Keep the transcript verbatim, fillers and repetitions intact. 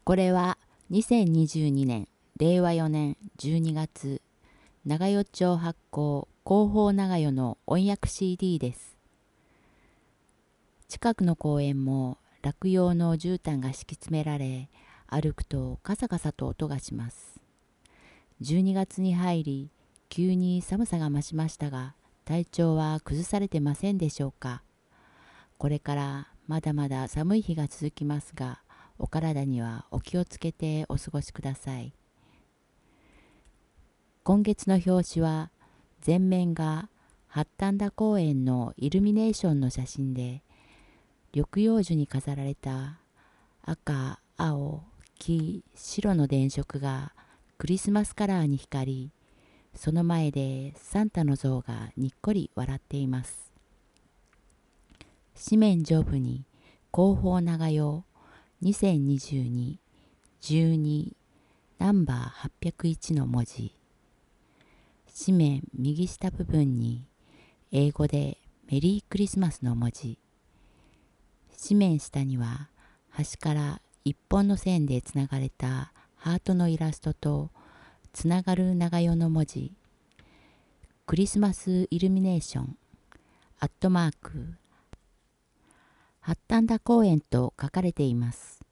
これはにせんにじゅうにねんれいわよねんじゅうにがつ、長与町発行広報長与の音訳 シーディー です。近くの公園も落葉の絨毯が敷き詰められ、歩くとカサカサと音がします。じゅうにがつに入り、急に寒さが増しましたが、体調は崩されてませんでしょうか。これからまだまだ寒い日が続きますが、お体にはお気をつけてお過ごしください。今月の表紙は、全面が八反田公園のイルミネーションの写真で、緑葉樹に飾られた赤、青、黄、白の電飾がクリスマスカラーに光り、その前でサンタの像がにっこり笑っています。紙面上部に広報長用にせんにじゅうに じゅうにナンバーはっぴゃくいちの文字。紙面右下部分に英語でメリークリスマスの文字。紙面下には端から一本の線でつながれたハートのイラストとつながる長与の文字。クリスマスイルミネーションアットマーク八反田公園と書かれています。